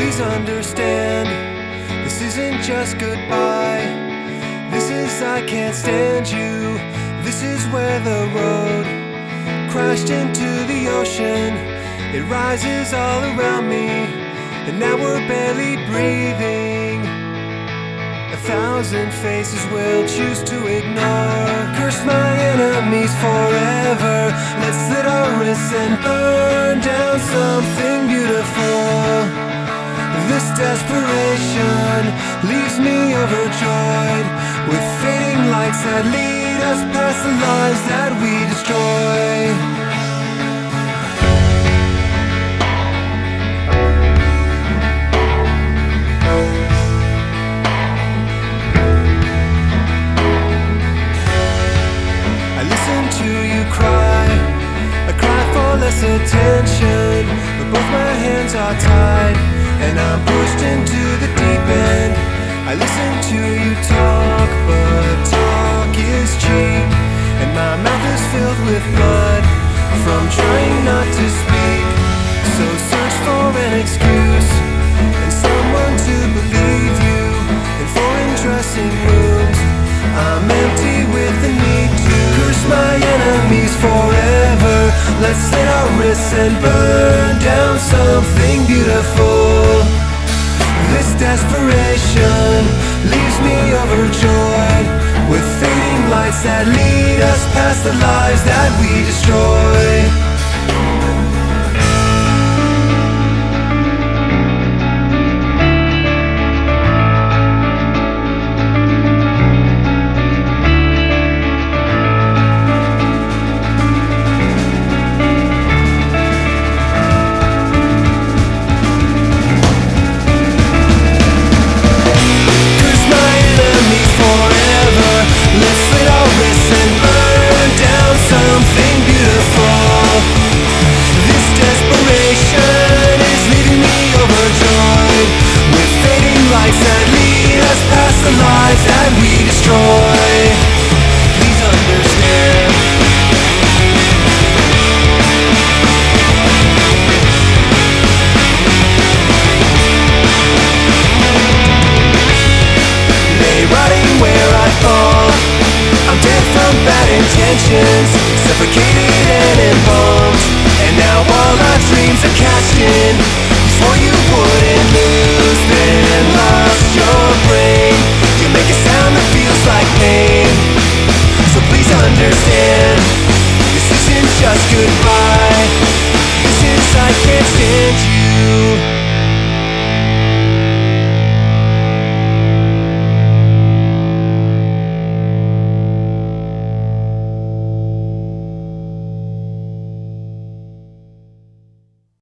Please understand, this isn't just goodbye. This is I can't stand you. This is where the road crashed into the ocean. It rises all around me, and now we're barely breathing. 1,000 faces will choose to ignore. Curse my enemies forever. Let's slit our wrists and burn down something beautiful. This desperation leaves me overjoyed, with fading lights that lead us past the lives that we destroy. Less attention, but both my hands are tied, and I'm pushed into the deep end. I listen to you talk, but talk is cheap, and my mouth is filled with blood from trying not to speak. So search for an excuse and someone to believe you. In foreign dressing rooms, I'm empty with the need to curse my enemies forever. Let's slit our wrists and burn down something beautiful. This desperation leaves me overjoyed, with fading lights that lead us past the lives that we destroy. That we destroy. Please understand. Lay rotting where I fall. I'm dead from bad intentions, suffocated and embalmed, and now all our dreams are cashed in. You swore you wouldn't lose, then lost your brain. You make a sound that feels like pain. So please understand, this isn't just goodbye.